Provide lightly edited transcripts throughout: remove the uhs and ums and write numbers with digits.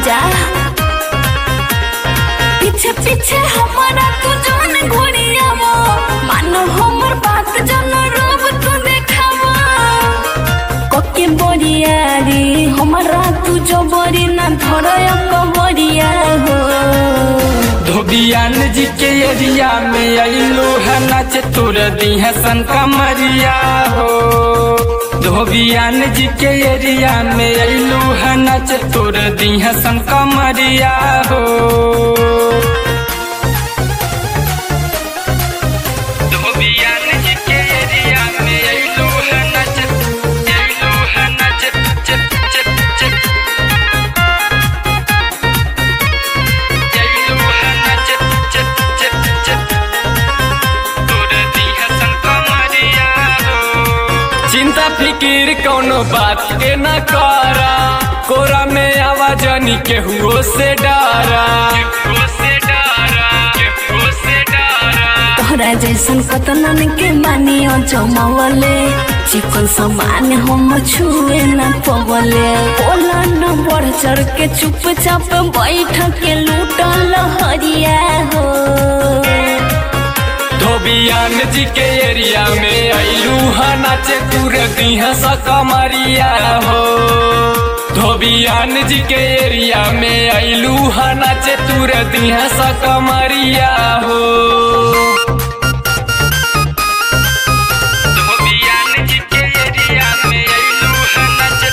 जा पीछे पीछे हमारा तू जान घोड़ियावो मानो हमर बात जन रूप तू देखावो कोके बोरियारी हमारा तू जबरी ना धरय कबरिया हो। धोबियान जी के एरिया में अइलू है नाच तोर दी है सन कमरिया हो। धोबियान जी के एरिया में अइलू है नाच तोर दी है सन कमरिया हो। धोबियान जी के एरिया में अइलू है नाच चिंता फिकिर कौनो बात के न करा कोरा में आवाजनी के हुओ से डरा तोहरा जैसन कतनन के मानियो जमावले चिकन सामान हम छुए न पवले बोला न बढ़ चढ़ के चुपचाप बैठ के लूटल हरिया हो। धोबियान जी के एरिया में अइलू है नाचे तूर दी है सकमरिया हो। धोबियान जी के एरिया में अइलू है नाचे तूर दी है सकमरिया हो। धोबियान जी के एरिया में अइलू है नाचे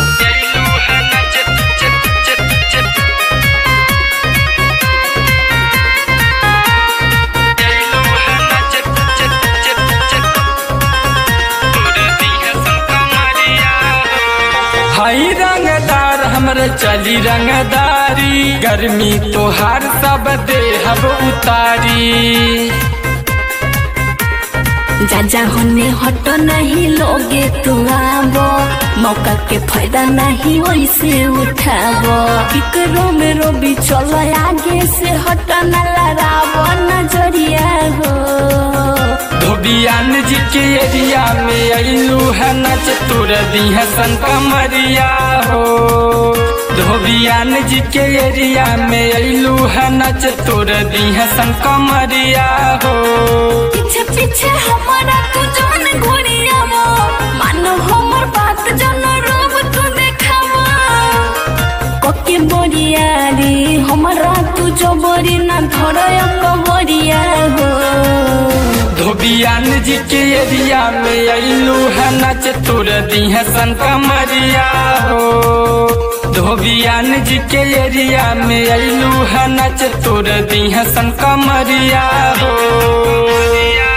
हाई रंगदार हमरे चली रंगदारी गर्मी तोहार सब देहब उतारी। जा होने हट नहीं लोगे तू आवो मौका के फायदा नहीं वैसे उठावो फिक्रों में रोबी चलो आगे से हट न लड़ावो नजरिया हो। धोबियान जी के एरिया में अइलू है नाच तोर दी है सन कमरिया हो। धोबियान जी के एरिया में अइलू है नाच तोर दी है सन कमरिया हो। पीछे पीछे हमारा तू जान घोड़ियावो मानो हमर बात जन रूप तू देखावो कोके बोरियारी हमारा तू जबरी ना धरय कबरिया हो। धोबियान जी के एरिया में अइलू है नाच तोर दी है सन कमरिया हो। धोबियान जी के एरिया में अइलू है नाच तोर दी है सन कमरिया हो।